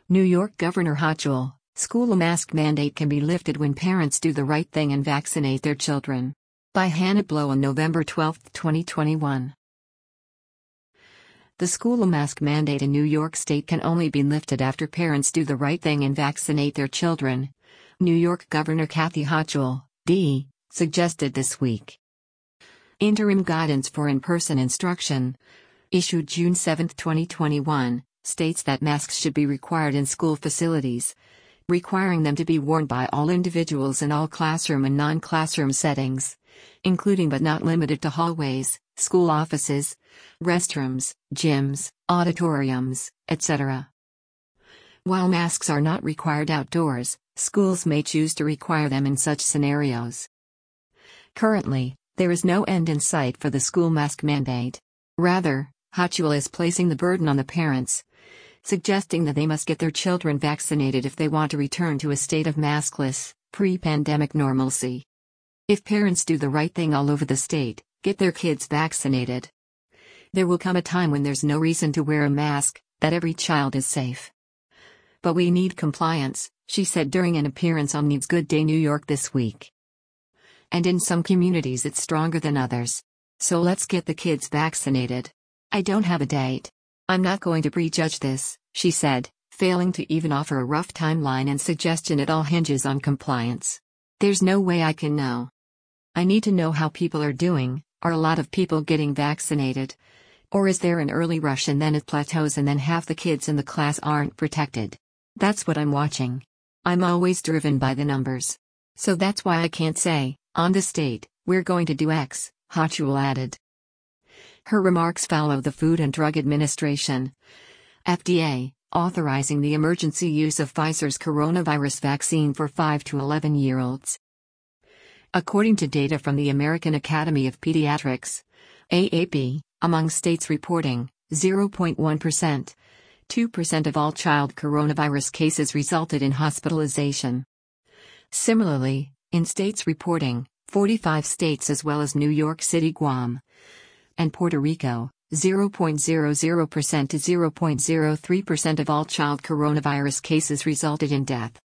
New York Governor Hochul, school mask mandate can be lifted when parents do the right thing and vaccinate their children. By Hannah Blow on November 12, 2021. The school mask mandate in New York State can only be lifted after parents do the right thing and vaccinate their children, New York Governor Kathy Hochul, D., suggested this week. Interim guidance for in-person instruction, issued June 7, 2021, states that masks should be required in school facilities, requiring them to be worn by all individuals in all classroom and non-classroom settings, including but not limited to hallways, school offices, restrooms, gyms, auditoriums, etc. While masks are not required outdoors, schools may choose to require them in such scenarios. Currently, there is no end in sight for the school mask mandate. Rather, Hochul is placing the burden on the parents, suggesting that they must get their children vaccinated if they want to return to a state of maskless, pre-pandemic normalcy. If parents do the right thing all over the state, get their kids vaccinated, there will come a time when there's no reason to wear a mask, that every child is safe. But we need compliance, she said during an appearance on News Good Day New York this week. And in some communities it's stronger than others. So let's get the kids vaccinated. I don't have a date. I'm not going to prejudge this, she said, failing to even offer a rough timeline and suggestion it all hinges on compliance. There's no way I can know. I need to know how people are doing. Are a lot of people getting vaccinated? Or is there an early rush and then it plateaus and then half the kids in the class aren't protected? That's what I'm watching. I'm always driven by the numbers. So that's why I can't say, on the state, we're going to do X, Hochul added. Her remarks follow the Food and Drug Administration, FDA, authorizing the emergency use of Pfizer's coronavirus vaccine for 5 to 11-year-olds. According to data from the American Academy of Pediatrics, AAP, among states reporting 0.1%, 2% of all child coronavirus cases resulted in hospitalization. Similarly, in states reporting 45 states as well as New York City, Guam, and Puerto Rico, 0.00% to 0.03% of all child coronavirus cases resulted in death.